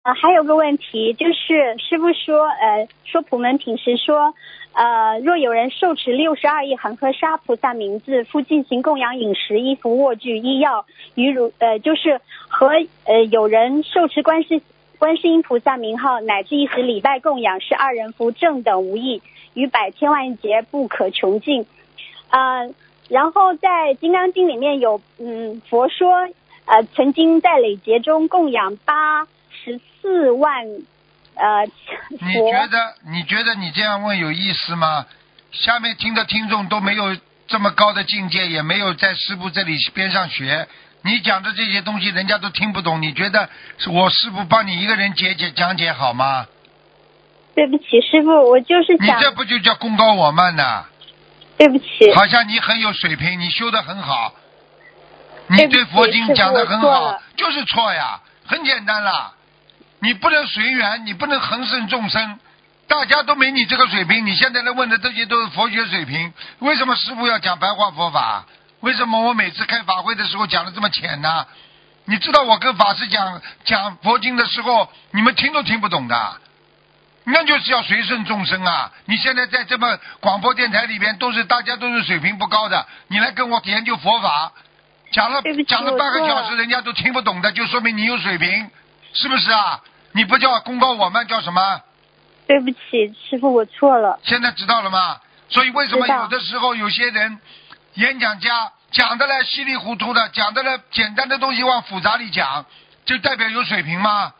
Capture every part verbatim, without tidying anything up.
呃，还有个问题就是，师父说，呃，说普门品时说，呃，若有人受持六十二亿恒河沙菩萨名字，复进行供养饮食、衣服、卧具、医药，与如呃，就是和呃有人受持观世观世音菩萨名号，乃至一时礼拜供养，是二人福正等无异，于百千万劫不可穷尽。啊、呃，然后在《金刚经》里面有，嗯，佛说，呃，曾经在累劫中供养八十四万，呃， 你觉得你觉得你这样问有意思吗？下面听的听众都没有这么高的境界，也没有在师父这里边上学，你讲的这些东西人家都听不懂，你觉得是我师父帮你一个人解解讲解好吗？ 对不起，师父，我就是想。 你这不就叫功高我慢呢？ 对不起。 好像你很有水平，你修得很好，你对佛经讲得很好，就是错呀，很简单啦。你不能随缘，你不能恒顺众生，大家都没你这个水平。你现在来问的这些都是佛学水平，为什么师父要讲白话佛法？为什么我每次开法会的时候讲的这么浅呢？你知道我跟法师讲讲佛经的时候，你们听都听不懂的，那就是要随顺众生啊！你现在在这么广播电台里边，都是大家都是水平不高的，你来跟我研究佛法，讲了讲了半个小时，人家都听不懂的，就说明你有水平，是不是啊？你不叫功高我慢，叫什么？ 对不起，师父，我错了。 现在知道了吗？所以为什么有的时候有些人演讲家讲的来稀里糊涂的，讲的来简单的东西往复杂里讲，就代表有水平吗？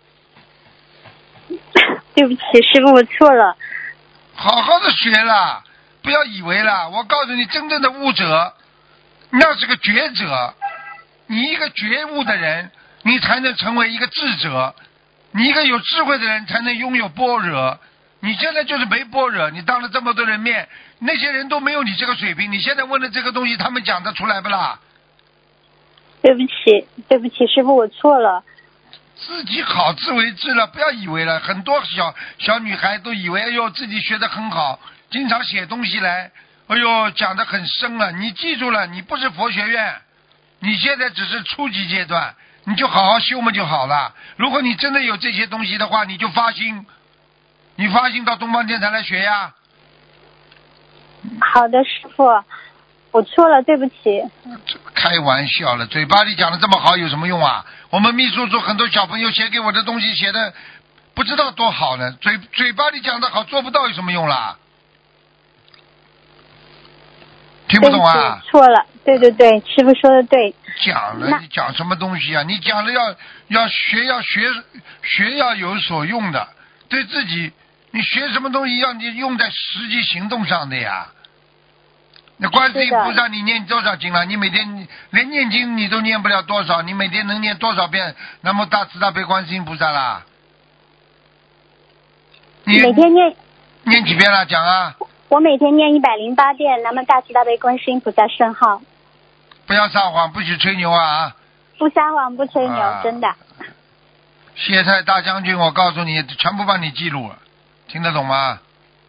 对不起，师父，我错了。 好好的学了，不要以为了。我告诉你，真正的悟者，那是个觉者。你一个觉悟的人，你才能成为一个智者。你一个有智慧的人，才能拥有般若。你现在就是没般若，你当了这么多人面，那些人都没有你这个水平。你现在问的这个东西，他们讲得出来不啦？ 对不起，对不起，师父，我错了。 自己好自为之了，不要以为了。很多小小女孩都以为，哎呦，自己学得很好，经常写东西来，哎呦，讲得很深了。你记住了，你不是佛学院，你现在只是初级阶段，你就好好修嘛就好了。如果你真的有这些东西的话，你就发心，你发心到东方电台来学呀。 好的，师父，我错了，对不起。 开玩笑了，嘴巴里讲的这么好有什么用啊？我们秘书处很多小朋友写给我的东西写的不知道多好呢，嘴嘴巴里讲的好，做不到有什么用啦？听不懂啊？ 错了，对对对，师父说的对。 讲了，你讲什么东西啊？你讲了要要学要学学要有所用的，对自己，你学什么东西要你用在实际行动上的呀？那观世音菩萨，你念多少经了？你每天连念经你都念不了多少，你每天能念多少遍南无大慈大悲观世音菩萨啦？你每天念念几遍了？讲啊！ 我每天念一百零八遍南无大慈大悲观世音菩萨圣号。 不要撒谎，不许吹牛啊！ 不撒谎，不吹牛，啊、真的。 谢太大将军，我告诉你，全部帮你记录了，听得懂吗？